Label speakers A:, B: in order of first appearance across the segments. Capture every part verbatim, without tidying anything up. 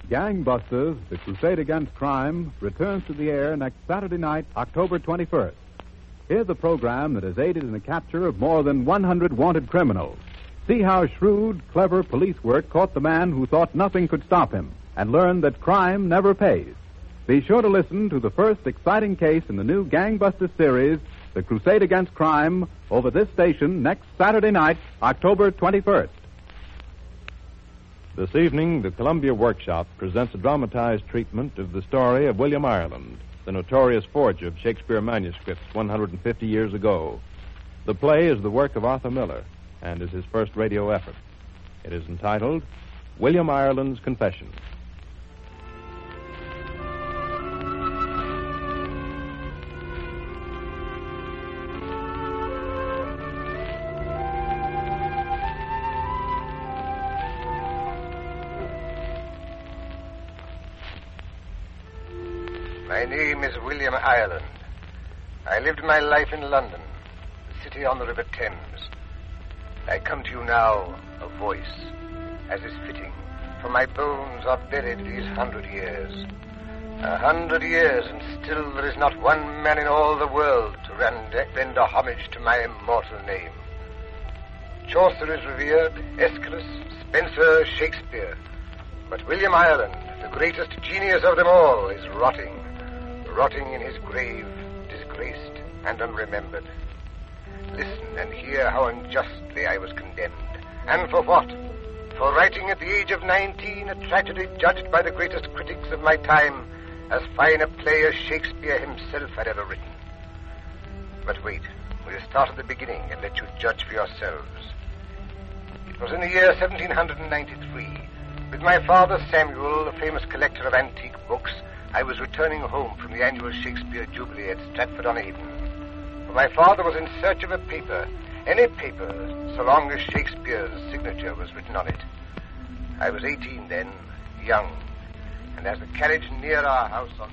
A: Gangbusters, The Crusade Against Crime, returns to the air next Saturday night, October twenty-first. Here's a program that has aided in the capture of more than one hundred wanted criminals. See how shrewd, clever police work caught the man who thought nothing could stop him, and learn that crime never pays. Be sure to listen to the first exciting case in the new Gangbusters series, The Crusade Against Crime, over this station next Saturday night, October twenty-first.
B: This evening, the Columbia Workshop presents a dramatized treatment of the story of William Ireland, the notorious forger of Shakespeare manuscripts one hundred fifty years ago. The play is the work of Arthur Miller and is his first radio effort. It is entitled William Ireland's Confession.
C: My name is William Ireland. I lived my life in London, the city on the River Thames. I come to you now, a voice, as is fitting, for my bones are buried these hundred years. A hundred years, and still there is not one man in all the world to render, render homage to my immortal name. Chaucer is revered, Aeschylus, Spenser, Shakespeare. But William Ireland, the greatest genius of them all, is rotting. Rotting in his grave, disgraced and unremembered. Listen and hear how unjustly I was condemned. And for what? For writing at the age of nineteen a tragedy judged by the greatest critics of my time as fine a play as Shakespeare himself had ever written. But wait, we'll start at the beginning and let you judge for yourselves. It was in the year seventeen ninety-three. With my father Samuel, a famous collector of antique books, I was returning home from the annual Shakespeare Jubilee at Stratford-on-Avon. For my father was in search of a paper, any paper, so long as Shakespeare's signature was written on it. I was eighteen then, young, and as the carriage neared our house on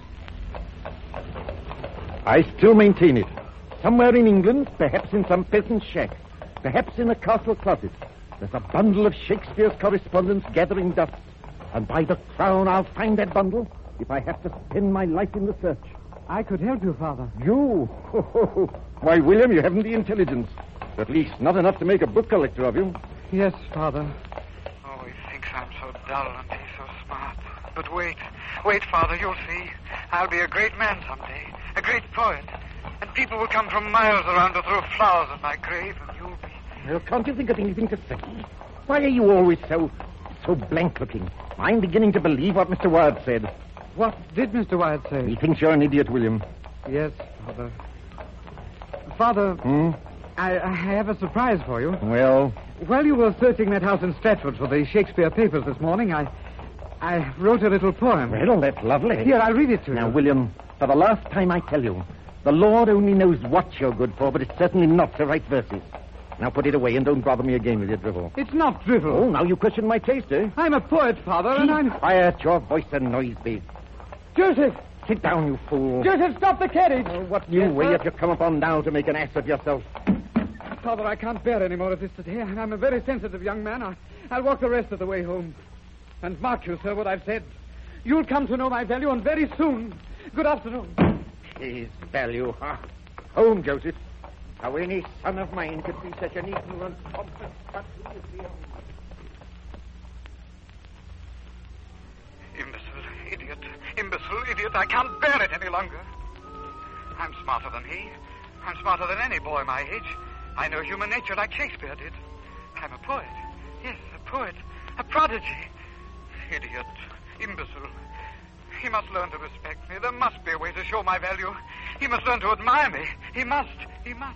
C: Norfolk.
D: I still maintain it. Somewhere in England, perhaps in some peasant shack, perhaps in a castle closet, there's a bundle of Shakespeare's correspondence gathering dust. And by the crown, I'll find that bundle if I have to spend my life in the search.
E: I could help you, Father.
D: You? Why, William, you haven't the intelligence. At least not enough to make a book collector of you.
E: Yes, Father.
F: Oh, he thinks I'm so dull and he's so smart. But wait. Wait, Father, you'll see. I'll be a great man someday. A great poet. And people will come from miles around to throw flowers at my grave, and you'll be...
D: Well, can't you think of anything to say? Why are you always so... so blank-looking? I'm beginning to believe what Mister Wyatt said.
E: What did Mister Wyatt say?
D: He thinks you're an idiot, William.
E: Yes, Father. Father,
D: Hmm?
E: I, I have a surprise for you.
D: Well?
E: While you were searching that house in Stratford for the Shakespeare papers this morning, I I wrote a little poem.
D: Well, that's lovely.
E: Here, I'll read it to
D: now,
E: you.
D: Now, William, for the last time I tell you, the Lord only knows what you're good for, but it's certainly not to write verses. Now put it away and don't bother me again with your drivel.
E: It's not drivel.
D: Oh, now you question my taste, eh?
E: I'm a poet, Father,
D: Keep
E: and I'm...
D: quiet. Your voice annoys me.
E: Joseph!
D: Sit down, you fool.
E: Joseph, stop the carriage!
D: Oh, what new
E: Yes,
D: way
E: sir?
D: have you come upon now to make an ass of yourself?
E: Father, I can't bear any more of this today. I'm a very sensitive young man. I, I'll walk the rest of the way home. And mark you, sir, what I've said. You'll come to know my value, and very soon. Good afternoon.
D: His value, huh? Home, Joseph. How any son of mine could be such an ignorant, pompous, but who is the
F: Imbecile, idiot, imbecile, idiot. I can't bear it any longer. I'm smarter than he. I'm smarter than any boy my age. I know human nature like Shakespeare did. I'm a poet. Yes, a poet. A prodigy. Idiot, imbecile. He must learn to respect me. There must be a way to show my value. He must learn to admire me. He must. He must.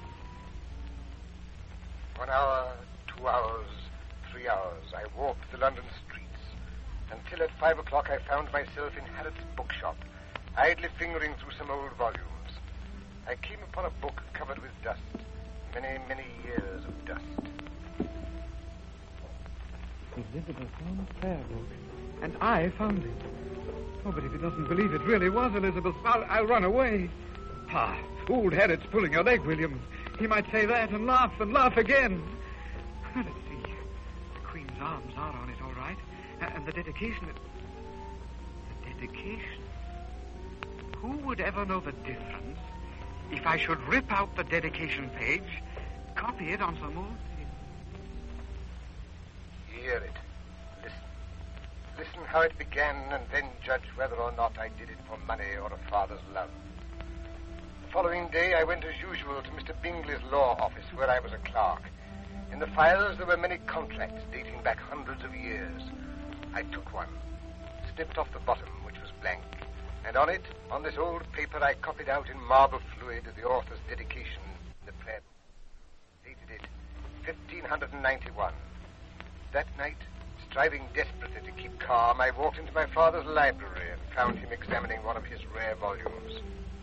C: One hour, two hours, three hours, I walked the London streets, until at five o'clock I found myself in Harrod's bookshop, idly fingering through some old volumes. I came upon a book covered with dust, many, many years of dust.
E: Elizabeth Fairbrooke. And I found it. Oh, but if he doesn't believe it really was Elizabeth, I'll, I'll run away. Ah, old Harrod's pulling your leg, William. He might say that and laugh and laugh again. Well, let's see. The Queen's arms are on it, all right. And the dedication...
F: Dedication. Who would ever know the difference if I should rip out the dedication page, copy it on some old paper?
C: Hear it. Listen. Listen how it began, and then judge whether or not I did it for money or a father's love. The following day, I went as usual to Mister Bingley's law office, where I was a clerk. In the files, there were many contracts dating back hundreds of years. I took one, snipped off the bottom, which was blank, and on it, on this old paper, I copied out in marble fluid the author's dedication in the prayer book. Dated it fifteen ninety-one. That night, striving desperately to keep calm, I walked into my father's library and found him examining one of his rare volumes.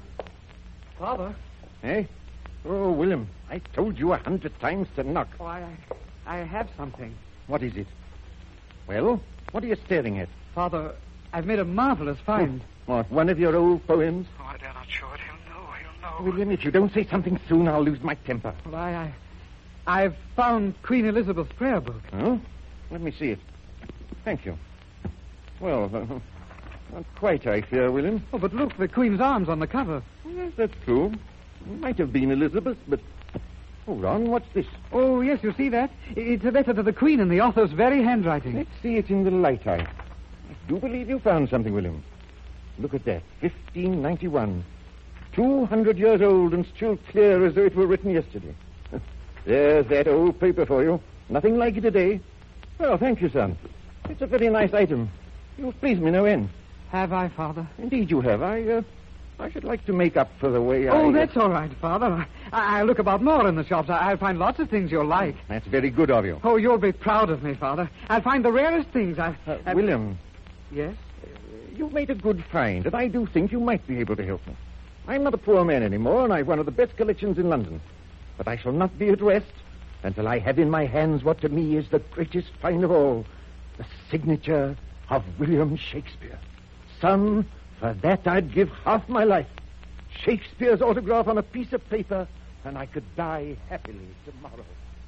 E: Father?
D: Eh? Oh, William, I told you a hundred times to knock.
E: Oh, I, I have something.
D: What is it? Well, what are you staring at?
E: Father, I've made a marvelous find.
D: What, one of your old poems?
F: Oh, I dare not show it. He'll know. He'll know.
D: William, if you don't say something soon, I'll lose my temper.
E: Well, I, I, I've found Queen Elizabeth's prayer book.
D: Oh? Let me see it. Thank you. Well, uh, not quite, I fear, William.
E: Oh, but look, the Queen's arms on the cover.
D: Yes, that's true. It might have been Elizabeth, but... Hold on, what's this?
E: Oh, yes, you see that? It's a letter to the Queen in the author's very handwriting.
D: Let's see it in the light, I. I do believe you found something, William. Look at that. fifteen ninety-one. Two hundred years old and still clear as though it were written yesterday. There's that old paper for you. Nothing like it today. Well, thank you, son. It's a very nice item. You've pleased me no end.
E: Have I, Father?
D: Indeed you have. I, uh, I should like to make up for the way I...
E: Oh, that's all right, Father. I, I'll look about more in the shops. I, I'll find lots of things you'll like.
D: That's very good of you.
E: Oh, you'll be proud of me, Father. I'll find the rarest things. I,
D: Uh,
E: I...
D: William,
E: Yes?
D: you've made a good find, and I do think you might be able to help me. I'm not a poor man anymore, and I've one of the best collections in London. But I shall not be at rest until I have in my hands what to me is the greatest find of all, the signature of William Shakespeare. Son, for that I'd give half my life. Shakespeare's autograph on a piece of paper, and I could die happily tomorrow.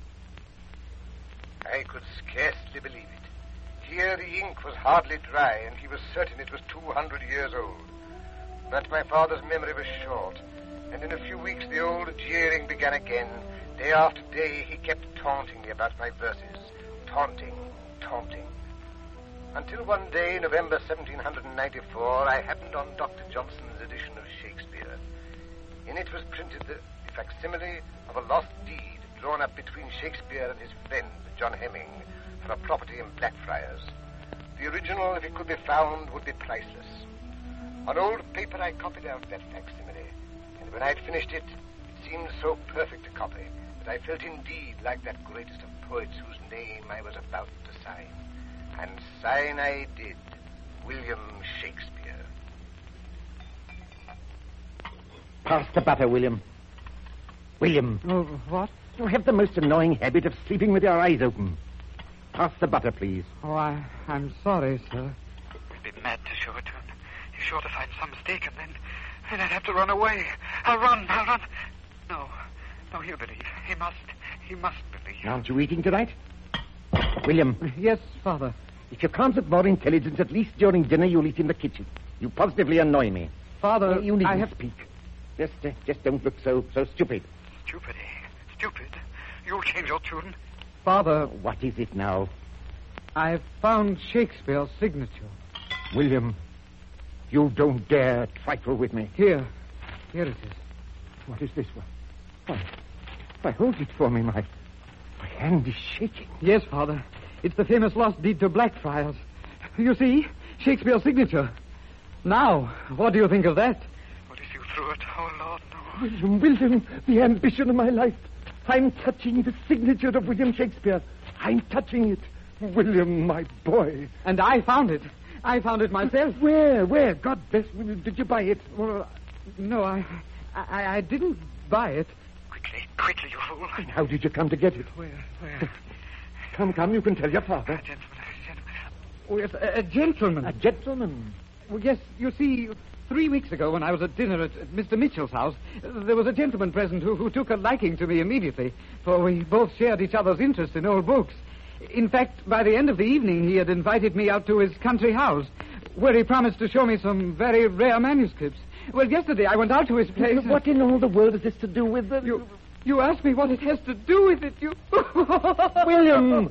C: I could scarcely believe it. Here the ink was hardly dry, and he was certain it was two hundred years old. But my father's memory was short, and in a few weeks the old jeering began again. Day after day he kept taunting me about my verses. Taunting, taunting. Until one day, November seventeen ninety-four, I happened on Doctor Johnson's edition of Shakespeare. In it was printed the facsimile of a lost deed drawn up between Shakespeare and his friend, John Hemming, for a property in Blackfriars. The original, if it could be found, would be priceless. On old paper, I copied out that facsimile, and when I'd finished it, it seemed so perfect a copy that I felt indeed like that greatest of poets whose name I was about to sign. And sign I did, William Shakespeare.
D: Pass the butter, William. William.
E: Oh, what?
D: You have the most annoying habit of sleeping with your eyes open. Pass the butter, please.
E: Oh, I, I'm sorry, sir.
F: I'd be mad to show it to him. He's sure to find some mistake, and then, then I'd have to run away. I'll run, I'll run. No, no, he'll believe. He must, he must believe.
D: Aren't you eating tonight? William.
E: Yes, Father.
D: If you can't have more intelligence, at least during dinner you'll eat in the kitchen. You positively annoy me.
E: Father,
D: No, you needn't
E: I have...
D: speak. Just, uh, just don't look so, so stupid.
F: Stupid, eh? Stupid. You'll change your tune.
E: Father,
D: What is it now?
E: I've found Shakespeare's signature.
D: William, you don't dare trifle with me.
E: Here. Here it is.
D: What is this one? Why, why, hold it for me. My, my hand is shaking.
E: Yes, Father. It's the famous lost deed to Blackfriars. You see? Shakespeare's signature. Now, what do you think of that?
F: What if you threw it? Oh, Lord, no.
D: William, William, the ambition of my life. I'm touching the signature of William Shakespeare. I'm touching it. William, my boy.
E: And I found it. I found it myself.
D: Where, where? God bless you. Did you buy it?
E: Well, no, I, I, I didn't buy it.
F: Quickly, quickly, you fool.
D: And how did you come to get it?
E: Where, where?
D: Come, come, you can tell your father.
F: A gentleman, a gentleman.
E: Oh, yes, a, a gentleman.
D: A gentleman.
E: Well, yes, you see, three weeks ago when I was at dinner at, at Mister Mitchell's house, there was a gentleman present who, who took a liking to me immediately, for we both shared each other's interest in old books. In fact, by the end of the evening, he had invited me out to his country house, where he promised to show me some very rare manuscripts. Well, yesterday I went out to his place.
D: What in all the world has this to do with the...
E: You, you asked me what it has to do with it, you...
D: William!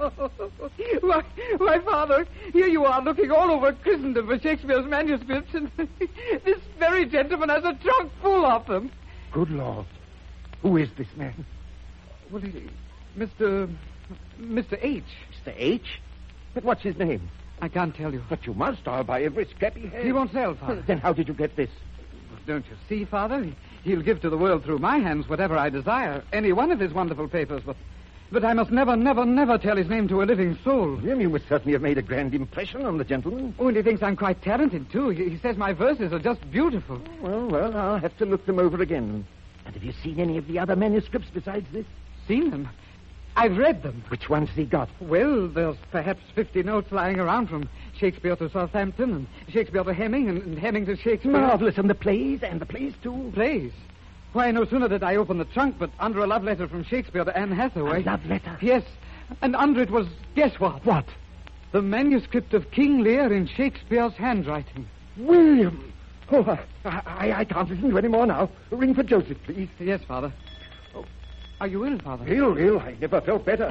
E: Why, why, Father, here you are looking all over Christendom for Shakespeare's manuscripts, and this very gentleman has a trunk full of them.
D: Good Lord. Who is this man?
E: Well, he, Mister... Mister H.
D: Mister H? But what's his name?
E: I can't tell you.
D: But you must. I'll buy every scrap he has.
E: He won't sell, Father.
D: Then how did you get this?
E: Don't you see, Father? He'll give to the world through my hands whatever I desire. Any one of his wonderful papers, but... But I must never, never, never tell his name to a living soul.
D: William, you must certainly have made a grand impression on the gentleman.
E: Oh, and he thinks I'm quite talented, too. He, he says my verses are just beautiful.
D: Well, well, I'll have to look them over again. And have you seen any of the other manuscripts besides this?
E: Seen them? I've read them.
D: Which ones has he got?
E: Well, there's perhaps fifty notes lying around from Shakespeare to Southampton, and Shakespeare to Hemming, and, and Hemming to Shakespeare.
D: Marvelous. And the plays, and the plays, too.
E: Plays? Why, no sooner did I open the trunk, but under a love letter from Shakespeare to Anne Hathaway.
D: A love letter?
E: Yes. And under it was, guess what?
D: What?
E: The manuscript of King Lear in Shakespeare's handwriting.
D: William! Oh, I, I, I can't listen to any more now. Ring for Joseph, please.
E: Yes, Father. Oh, are you ill, Father?
D: Ill, ill. I never felt better.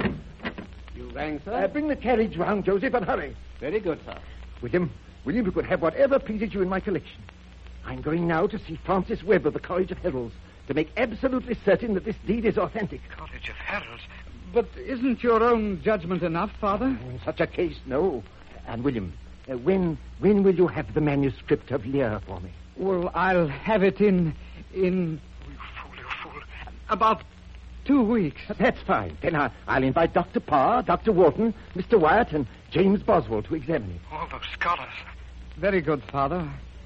G: You rang, sir?
D: Uh, bring the carriage round, Joseph, and hurry.
G: Very good, sir.
D: William, William, you could have whatever pleases you in my collection. I'm going now to see Francis Webb of the College of Heralds to make absolutely certain that this deed is authentic.
F: College of Heralds?
E: But isn't your own judgment enough, Father?
D: In such a case, no. And, William, uh, when when will you have the manuscript of Lear for me?
E: Well, I'll have it in... in...
F: Oh, you fool, you fool.
E: About two weeks.
D: That's fine. Then I, I'll invite Doctor Parr, Doctor Wharton, Mister Wyatt, and James Boswell to examine it.
F: All those scholars.
E: Very good, Father.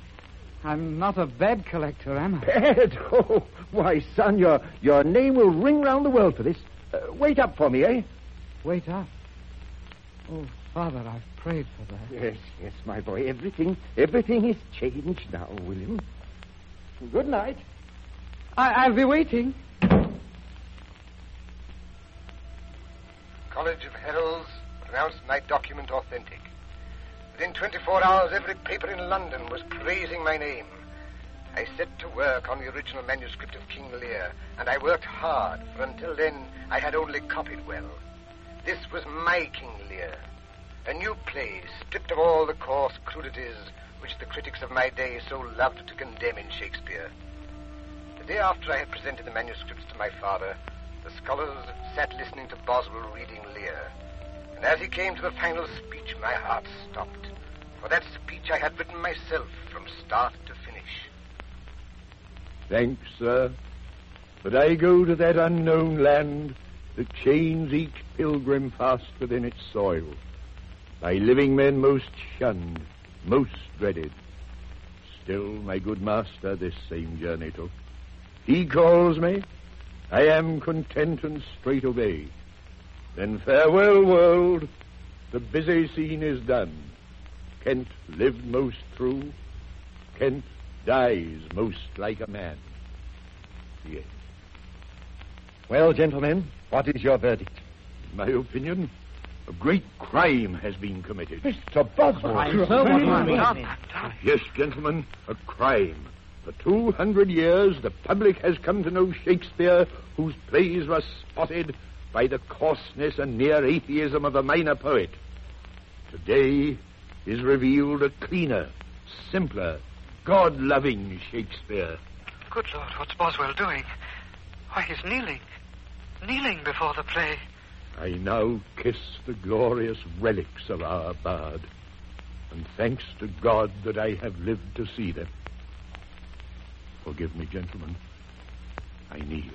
E: I'm not a bad collector, am I?
D: Bad? Oh, why, son, your, your name will ring round the world for this. Uh, wait up for me, eh?
E: Wait up? Oh, Father, I've prayed for that.
D: Yes, yes, my boy. Everything, everything is changed now, William. Good night.
E: I, I'll be waiting.
C: College of Heralds pronounced my document authentic. Within twenty-four hours, every paper in London was praising my name. I set to work on the original manuscript of King Lear, and I worked hard, for until then I had only copied well. This was my King Lear, a new play stripped of all the coarse crudities which the critics of my day so loved to condemn in Shakespeare. The day after I had presented the manuscripts to my father, the scholars sat listening to Boswell reading Lear. And as he came to the final speech, my heart stopped. For that speech I had written myself from start to finish.
H: Thanks, sir. But I go to that unknown land that chains each pilgrim fast within its soil. By living men most shunned, most dreaded. Still, my good master this same journey took. He calls me. I am content and straight obey. Then farewell, world. The busy scene is done. Kent lived most true. Kent dies most like a man. Yes.
D: Well, gentlemen, what is your verdict?
H: In my opinion, a great crime has been committed.
D: Mister Boswell.
G: I'm so what
H: Yes, gentlemen, a crime. For two hundred years, the public has come to know Shakespeare, whose plays were spotted by the coarseness and near atheism of a minor poet. Today is revealed a cleaner, simpler, God-loving Shakespeare.
F: Good Lord, what's Boswell doing? Why, he's kneeling. Kneeling before the play.
H: I now kiss the glorious relics of our bard, and thanks to God that I have lived to see them. Forgive me, gentlemen. I kneel.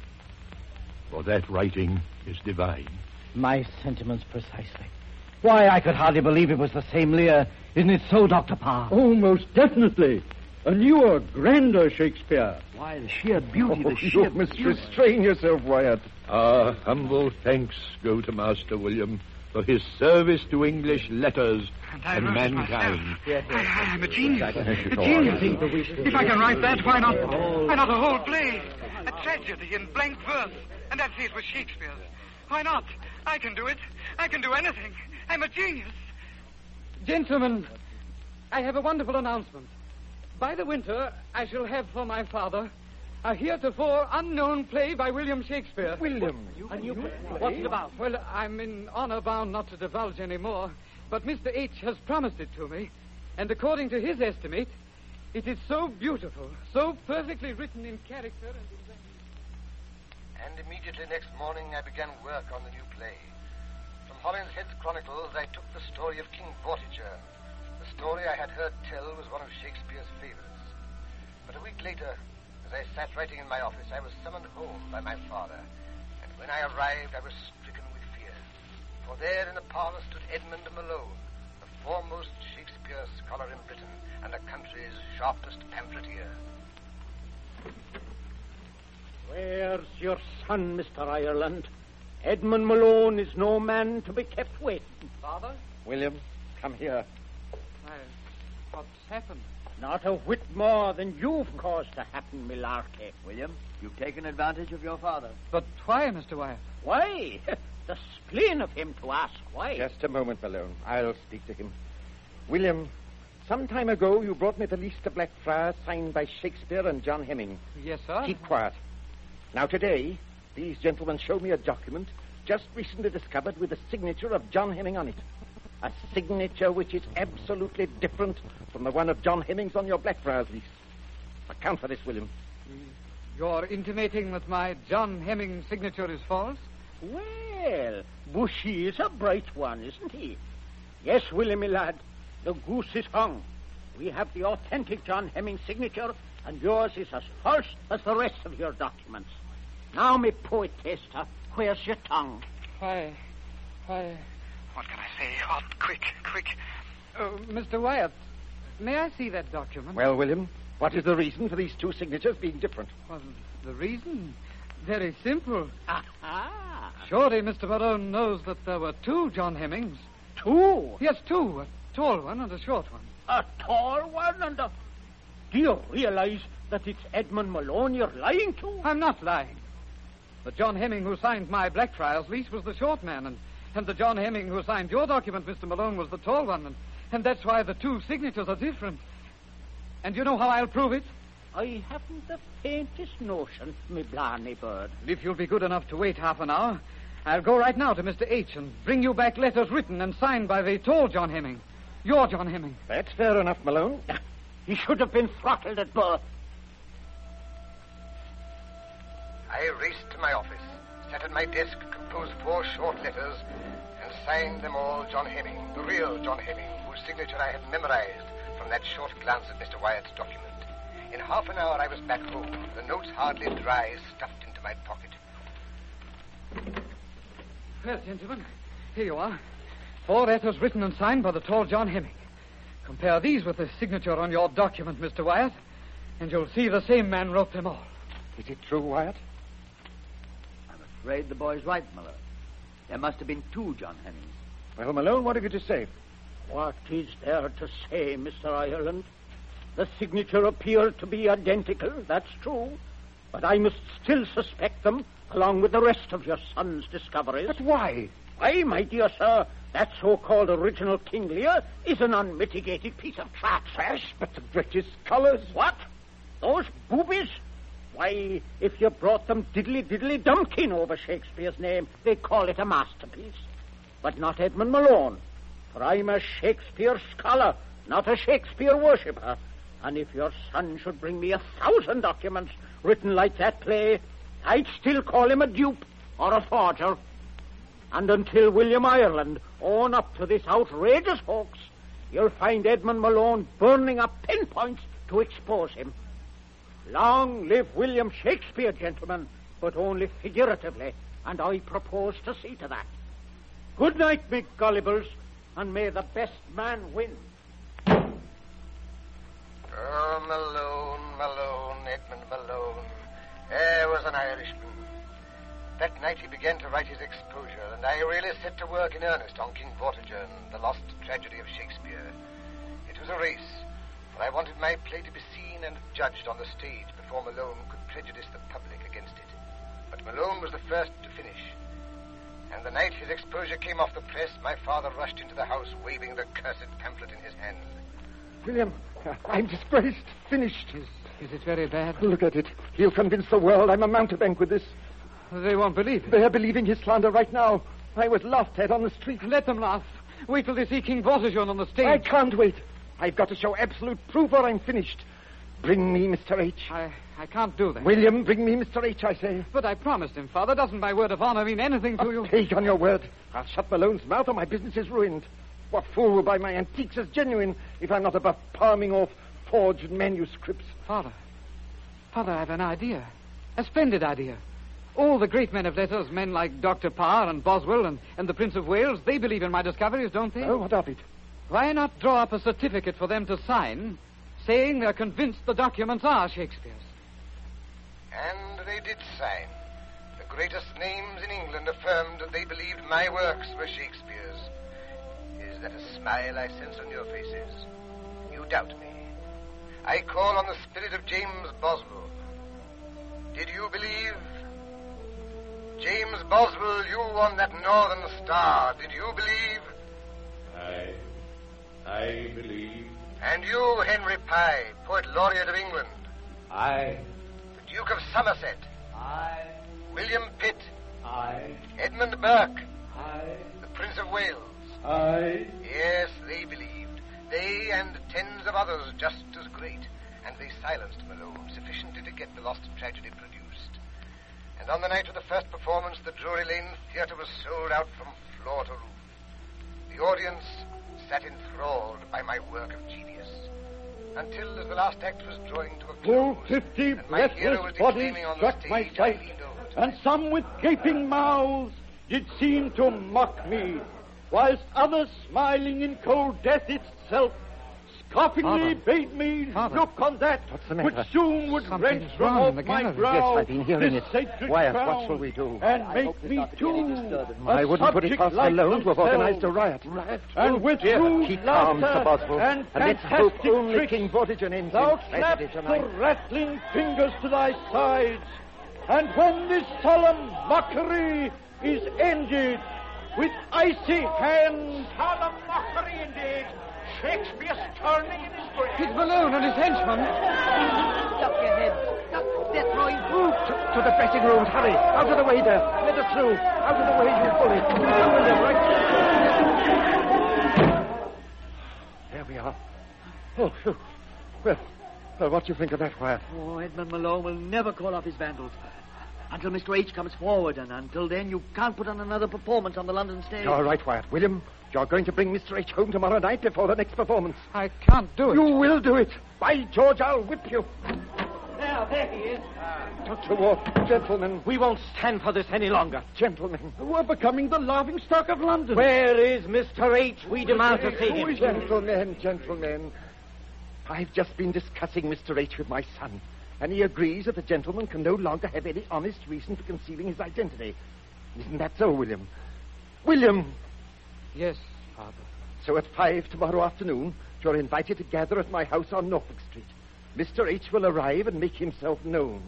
H: For that writing is divine.
G: My sentiments precisely. Why, I could hardly believe it was the same Lear. Isn't it so, Doctor Parr?
I: Oh, most definitely. A newer, grander Shakespeare.
G: Why, the sheer beauty,
D: Oh,
G: the sheer
D: you must restrain yourself, Wyatt.
H: Our humble thanks go to Master William for his service to English letters
F: And I
H: and
F: wrote it
H: mankind.
F: myself. I, I'm a genius.
I: Yes,
F: A
I: you
F: genius.
I: are.
F: If I can write that, why not? Why not a whole play? A tragedy in blank verse. And that's it with Shakespeare. Why not? I can do it. I can do anything. I'm a genius.
E: Gentlemen, I have a wonderful announcement. By the winter, I shall have for my father a heretofore unknown play by William Shakespeare.
D: William,
E: A new play? What's it about? Well, I'm in honor bound not to divulge any more, but Mister H has promised it to me, and according to his estimate, it is so beautiful, so perfectly written in character and in language.
C: And immediately next morning I began work on the new play. From Hollinshead's Chronicles, I took the story of King Vortiger. The story I had heard tell was one of Shakespeare's favorites. But a week later, as I sat writing in my office, I was summoned home by my father. And when I arrived, I was stricken with fear. For there in the parlor stood Edmund Malone, the foremost Shakespeare scholar in Britain and the country's sharpest pamphleteer.
J: Where's your son, Mister Ireland? Edmund Malone is no man to be kept waiting.
E: Father?
D: William, come here.
E: Why, what's happened?
J: Not a whit more than you've caused to happen, Millarkey.
K: William, you've taken advantage of your father.
E: But why, Mister Wyatt?
J: Why? The spleen of him to ask why.
D: Just a moment, Malone. I'll speak to him. William, some time ago you brought me the list of Blackfriars signed by Shakespeare and John Hemming.
E: Yes, sir.
D: Keep quiet. Now today, these gentlemen showed me a document just recently discovered with the signature of John Hemming on it. A signature which is absolutely different from the one of John Hemming's on your Blackfriars lease. Account for this, William.
E: You're intimating that my John Hemming signature is false?
J: Well, Bushy is a bright one, isn't he? Yes, William, my lad, the goose is hung. We have the authentic John Hemming signature, and yours is as false as the rest of your documents. Now, me poet taster, where's your tongue?
E: Why, why...
F: What can I say? Oh, quick, quick.
E: Uh, Mister Wyatt, may I see that document?
D: Well, William, what is the reason for these two signatures being different?
E: Well, the reason? Very simple.
J: Aha!
E: Surely Mister Malone knows that there were two John Hemmings.
J: Two?
E: Yes, two. A tall one and a short one.
J: A tall one and a... Do you realize that it's Edmund Malone you're lying to?
E: I'm not lying. The John Hemming who signed my Blackfriars lease was the short man, and, and the John Hemming who signed your document, Mister Malone, was the tall one, and, and that's why the two signatures are different. And you know how I'll prove it?
J: I haven't the faintest notion, me blarney bird.
E: If you'll be good enough to wait half an hour, I'll go right now to Mister H and bring you back letters written and signed by the tall John Hemming. Your John Hemming.
D: That's fair enough, Malone.
J: He should have been throttled at birth.
C: I raced to my office, sat at my desk, composed four short letters, and signed them all John Hemming, the real John Hemming, whose signature I had memorized from that short glance at Mister Wyatt's document. In half an hour I was back home, the notes hardly dry, stuffed into my pocket.
E: Well, gentlemen, here you are. Four letters written and signed by the tall John Hemming. Compare these with the signature on your document, Mister Wyatt, and you'll see the same man wrote them all.
D: Is it true, Wyatt?
K: I'm afraid the boy's right, Malone. There must have been two John Hemmings.
D: Well, Malone, what have you to say?
J: What is there to say, Mister Ireland? The signature appeared to be identical, that's true. But I must still suspect them, along with the rest of your son's discoveries.
D: But why?
J: Why, my dear sir, that so-called original King Lear is an unmitigated piece of trash.
D: Trash? But the British colours.
J: What? Those boobies? Why, if you brought them diddly-diddly-dumpkin over Shakespeare's name, they'd call it a masterpiece. But not Edmund Malone, for I'm a Shakespeare scholar, not a Shakespeare worshipper. And if your son should bring me a thousand documents written like that play, I'd still call him a dupe or a forger. And until William Ireland own up to this outrageous hoax, you'll find Edmund Malone burning up pinpoints to expose him. Long live William Shakespeare, gentlemen, but only figuratively, and I propose to see to that. Good night, me gullibles, and may the best man win.
C: Oh, Malone, Malone, Edmund Malone. There was an Irishman. That night he began to write his exposure, and I really set to work in earnest on King Vortigern, the lost tragedy of Shakespeare. It was a race, for I wanted my play to be seen and judged on the stage before Malone could prejudice the public against it. But Malone was the first to finish. And the night his exposure came off the press, my father rushed into the house waving the cursed pamphlet in his hand.
D: William, I'm disgraced, finished.
E: Is, is it very bad?
D: Look at it. He'll convince the world I'm a mountebank with this.
E: They won't believe it.
D: They're believing his slander right now. I was laughed at on the street.
E: Let them laugh. Wait till they see King Vortigern on the stage.
D: I can't wait. I've got to show absolute proof or I'm finished. Bring me Mister H.
E: I, I can't do that.
D: William, bring me Mister H, I say.
E: But I promised him, Father. Doesn't my word of honor mean anything to you?
D: Take on your word. I'll shut Malone's mouth or my business is ruined. What fool will buy my antiques as genuine if I'm not above palming off forged manuscripts?
E: Father. Father, I have an idea. A splendid idea. All the great men of letters, men like Doctor Parr and Boswell and, and the Prince of Wales, they believe in my discoveries, don't they?
D: Oh, what of it?
E: Why not draw up a certificate for them to sign, saying they're convinced the documents are Shakespeare's?
C: And they did sign. The greatest names in England affirmed that they believed my works were Shakespeare's. Is that a smile I sense on your faces? You doubt me. I call on the spirit of James Boswell. Did you believe? James Boswell, you on that Northern Star, did you believe?
H: I... I believe.
C: And you, Henry Pye, Poet Laureate of England.
H: I...
C: The Duke of Somerset.
H: I...
C: William Pitt.
H: I...
C: Edmund Burke.
H: I...
C: The Prince of Wales.
H: I...
C: Yes, they believed. They and tens of others just as great. And they silenced Malone sufficiently to get the Lost Tragedy produced. And on the night of the first performance, the Drury Lane Theatre was sold out from floor to roof. The audience sat enthralled by my work of genius. Until, as the last act was drawing to a close,
I: Full fifty
C: and my hero was
I: breathless bodies
C: declaiming on
I: struck
C: the
I: my
C: stage, I
I: sight,
C: leaned over to
I: and
C: him.
I: some with gaping mouths did seem to mock me, whilst others, smiling in cold death itself, scoffingly
E: Father.
I: bade me
E: Father.
I: look on that
D: What's the matter?
I: which soon would
E: Something's
I: wrench from
E: wrong
I: off
E: in the
I: my
E: gallery.
I: brow
D: Yes, I've been hearing
I: this
D: it.
I: sacred
D: Wyatt,
I: crown,
D: what shall we do?
I: And
K: I
I: make
K: hope there's
I: me
K: not gonna be any
I: too
K: disturbance.
I: a
D: I wouldn't put it
I: subject
D: past
I: like
D: Malone to have
I: yourself.
D: organized a riot. Riot?
I: And with
D: dear.
I: rude
D: Keep calm,
I: laughter
D: Sir Boswell.
I: and
D: And let's hope
I: fantastic
D: only
I: tricks,
D: King Vortigern ends
I: thou
D: in tragedy
I: clap
D: tonight.
I: the rattling fingers to thy sides, and when this solemn mockery is ended, with icy hands, solemn mockery indeed, Shakespeare's turning in his grave.
E: It's Malone and his henchmen.
K: Duck your head. Duck, death throwing brute.
D: To, to the dressing rooms, hurry! Out of the way there! Let us through! Out of the way, you bully! You William, right? There we are. Oh, phew. Well, well, what do you think of that, Wyatt?
K: Oh, Edmund Malone will never call off his vandals. Until Mister H comes forward, and until then you can't put on another performance on the London stage.
D: All right, Wyatt. William, you're going to bring Mister H home tomorrow night before the next performance.
E: I can't do it.
D: You will do it. By George, I'll whip you.
J: There, there he is.
D: Doctor Wharton, gentlemen.
G: We won't stand for this any longer.
D: Gentlemen.
I: We're becoming the laughing stock of London.
G: Where is Mister H? We demand to see
D: Who
G: him.
D: is Gentlemen, gentlemen. I've just been discussing Mister H with my son, and he agrees that the gentleman can no longer have any honest reason for concealing his identity. Isn't that so, William? William!
E: Yes, Father.
D: So at five tomorrow afternoon, you're invited to gather at my house on Norfolk Street. Mister H will arrive and make himself known.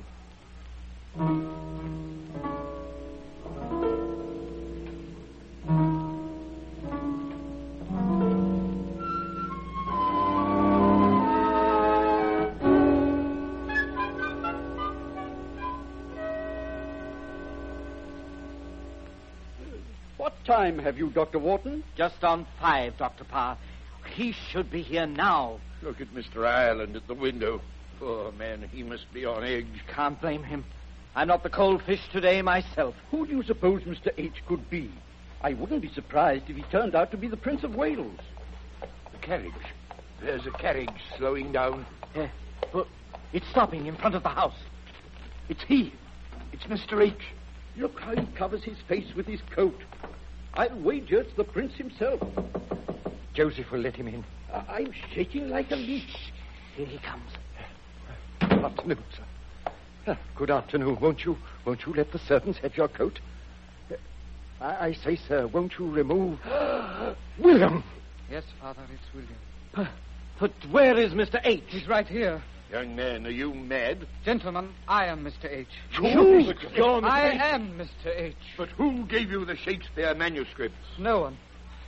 I: What time have you, Doctor Wharton?
G: Just on five, Doctor Parr. He should be here now.
H: Look at Mister Ireland at the window. Poor man, he must be on edge.
G: Can't blame him. I'm not the cold fish today myself.
I: Who do you suppose Mister H could be? I wouldn't be surprised if he turned out to be the Prince of Wales.
H: The carriage. There's a carriage slowing down.
G: Yeah. Well, it's stopping in front of the house.
I: It's he.
H: It's Mister H.
I: Look how he covers his face with his coat. I'll wager it's the Prince himself.
D: Joseph will let him in.
I: I- I'm shaking like a leaf.
G: Here he comes.
D: Good afternoon, sir. Ah, Good afternoon. Won't you, won't you let the servants have your coat? Uh, I, I say, sir, won't you remove... William!
E: Yes, Father, it's William.
G: But, but where is Mister H?
E: He's right here.
H: Young man, are you mad?
E: Gentlemen, I am Mister H.
H: You? But John
E: I
H: H.
E: am Mister H.
H: But who gave you the Shakespeare manuscripts?
E: No one.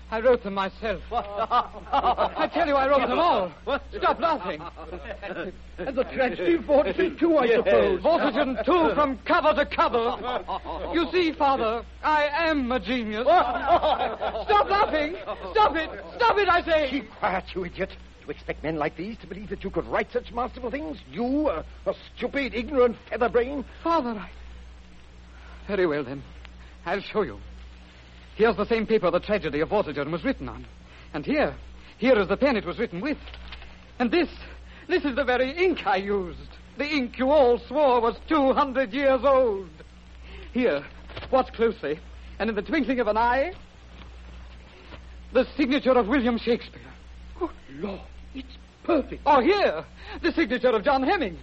E: I wrote them myself. I tell you, I wrote them all. Stop laughing.
I: And the tragedy of Vortigern, too, I suppose.
E: Vortigern, too, from cover to cover. You see, Father, I am a genius. Stop laughing. Stop it. Stop it, I say.
D: Keep quiet, you idiot. You expect men like these to believe that you could write such masterful things? You, a, a stupid, ignorant featherbrain?
E: Father, I... Very well, then. I'll show you. Here's the same paper the tragedy of Vortigern was written on. And here, here is the pen it was written with. And this, this is the very ink I used. The ink you all swore was two hundred years old. Here, watch closely. And in the twinkling of an eye, the signature of William Shakespeare.
I: Oh, Lord, it's perfect.
E: Oh, here, the signature of John Hemming.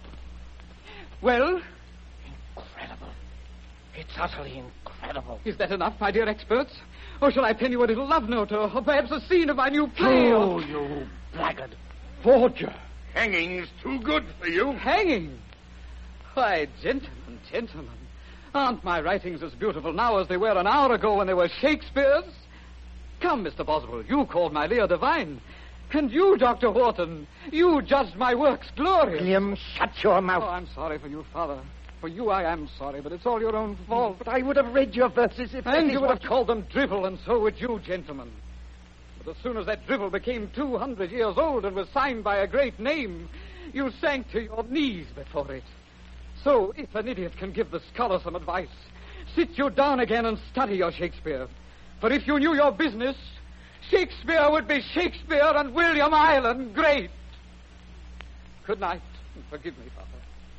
E: Well?
J: Incredible. It's utterly incredible.
E: Is that enough, my dear experts? Or shall I pen you a little love note, or, or perhaps a scene of my new play?
J: Oh, you blackguard.
I: Forger.
H: Hanging's too good for you.
E: Hanging? Why, gentlemen, gentlemen, aren't my writings as beautiful now as they were an hour ago when they were Shakespeare's? Come, Mister Boswell, you called my Lear divine. And you, Doctor Wharton, you judged my works glorious.
D: William, shut your mouth.
E: Oh, I'm sorry for you, Father. For you I am sorry, but it's all your own fault.
D: But I would have read your verses if...
E: And you would have called them drivel, and so would you, gentlemen. But as soon as that drivel became two hundred years old and was signed by a great name, you sank to your knees before it. So, if an idiot can give the scholar some advice, sit you down again and study your Shakespeare. For if you knew your business, Shakespeare would be Shakespeare and William Ireland great. Good night, and forgive me, Father.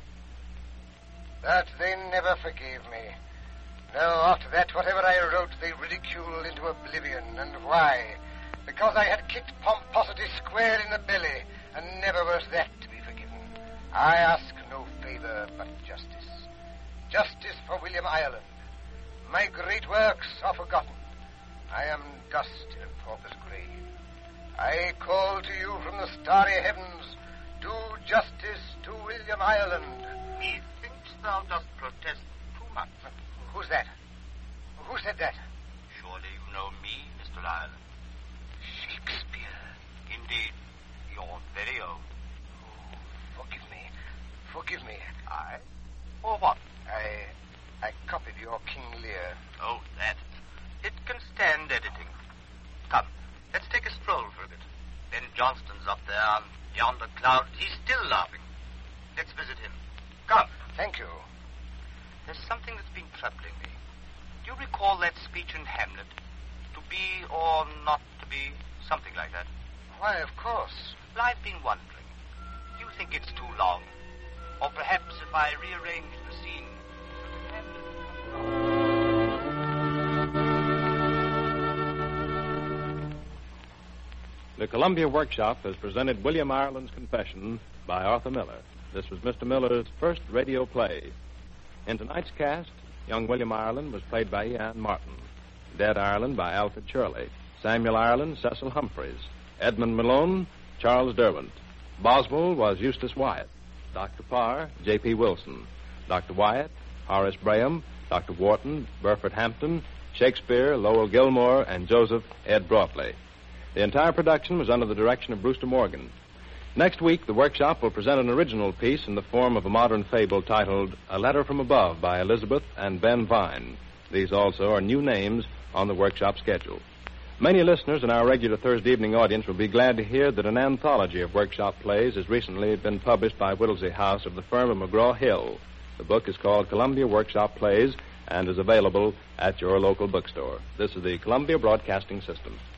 C: That they never forgave me. No, after that, whatever I wrote, they ridiculed into oblivion. And why? Because I had kicked pomposity square in the belly, and never was that to be forgiven. I ask no favor but justice. Justice for William Ireland. My great works are forgotten. I am dust in a pauper's grave. I call to you from the starry heavens, do justice to William Ireland.
L: Methinks thou dost protest too much.
C: Who's that? Who said that?
L: Surely you know me, Mister Ireland.
C: Shakespeare.
L: Indeed, your very own.
C: Oh, forgive me. Forgive me.
L: I? Or what?
C: I... I copied your King Lear.
L: Oh, that. It can stand editing. Come, let's take a stroll for a bit. Ben Johnston's up there on yonder cloud. He's still laughing. Let's visit him. Come.
C: Thank you.
L: There's something that's been troubling me. Do you recall that speech in Hamlet? To be or not to be, something like that.
C: Why, of course.
L: Well, I've been wondering. Do you think it's too long? Or perhaps if I rearrange the scene...
B: The Columbia Workshop has presented William Ireland's Confession by Arthur Miller. This was Mister Miller's first radio play. In tonight's cast, young William Ireland was played by Ian Martin. Dead Ireland by Alfred Shirley. Samuel Ireland, Cecil Humphreys. Edmund Malone, Charles Derwent. Boswell was Eustace Wyatt. Doctor Parr, J P. Wilson. Doctor Wyatt, Horace Braham. Doctor Wharton, Burford Hampton. Shakespeare, Lowell Gilmore, and Joseph, Ed Broadley. The entire production was under the direction of Brewster Morgan. Next week, the workshop will present an original piece in the form of a modern fable titled A Letter from Above by Elizabeth and Ben Vine. These also are new names on the workshop schedule. Many listeners in our regular Thursday evening audience will be glad to hear that an anthology of workshop plays has recently been published by Whittlesey House of the firm of McGraw-Hill. The book is called Columbia Workshop Plays and is available at your local bookstore. This is the Columbia Broadcasting System.